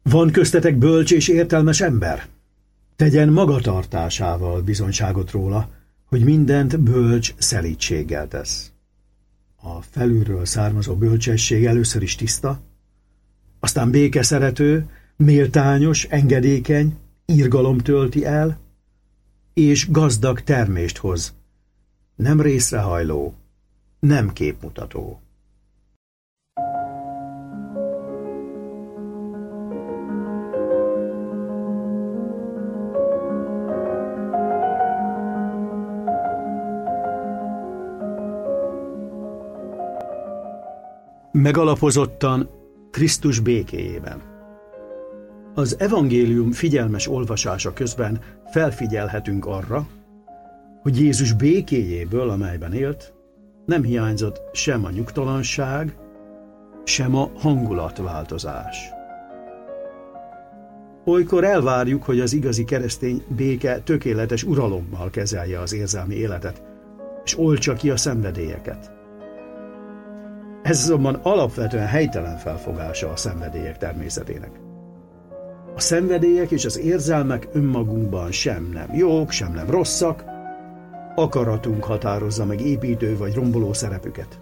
Van köztetek bölcs és értelmes ember? Tegyen magatartásával bizonyságot róla, hogy mindent bölcs szelídséggel tesz. A felülről származó bölcsesség először is tiszta, aztán békeszerető, méltányos, engedékeny, irgalom tölti el, és gazdag termést hoz, nem részrehajló, nem képmutató. Megalapozottan Krisztus békéjében. Az evangélium figyelmes olvasása közben felfigyelhetünk arra, hogy Jézus békéjéből, amelyben élt, nem hiányzott sem a nyugtalanság, sem a hangulatváltozás. Olykor elvárjuk, hogy az igazi keresztény béke tökéletes uralommal kezelje az érzelmi életet, és oltsa ki a szenvedélyeket. Ez azonban alapvetően helytelen felfogása a szenvedélyek természetének. A szenvedélyek és az érzelmek önmagunkban sem nem jók, sem nem rosszak, akaratunk határozza meg építő vagy romboló szerepüket.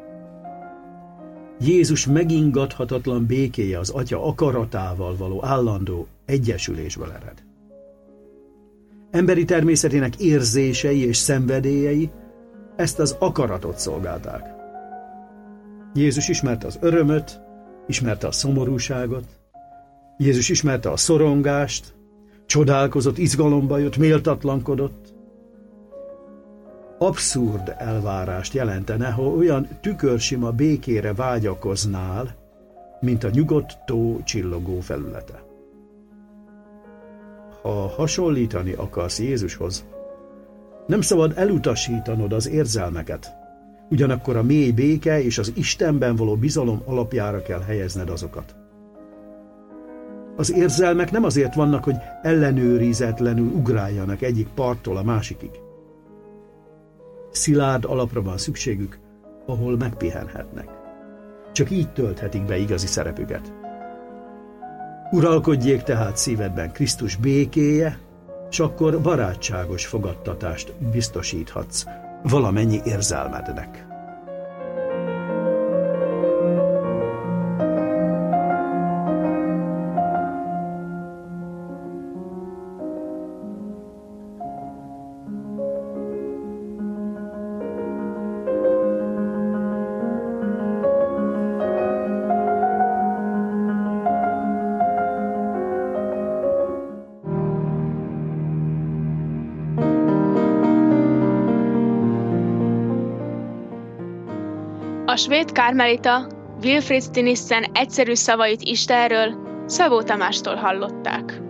Jézus megingathatatlan békéje az Atya akaratával való állandó egyesülésből ered. Emberi természetének érzései és szenvedélyei ezt az akaratot szolgálták. Jézus ismerte az örömöt, ismerte a szomorúságot, Jézus ismerte a szorongást, csodálkozott, izgalomba jött, méltatlankodott. Abszurd elvárást jelentene, ha olyan tükörsima békére vágyakoznál, mint a nyugodt tó csillogó felülete. Ha hasonlítani akarsz Jézushoz, nem szabad elutasítanod az érzelmeket, ugyanakkor a mély béke és az Istenben való bizalom alapjára kell helyezned azokat. Az érzelmek nem azért vannak, hogy ellenőrizetlenül ugráljanak egyik parttól a másikig. Szilárd alapra van szükségük, ahol megpihenhetnek. Csak így tölthetik be igazi szerepüket. Uralkodjék tehát szívedben Krisztus békéje, és akkor barátságos fogadtatást biztosíthatsz valamennyi érzelmednek. A svéd kármelita Wilfrid Stinissen egyszerű szavait Istenről Szabó Tamástól hallották.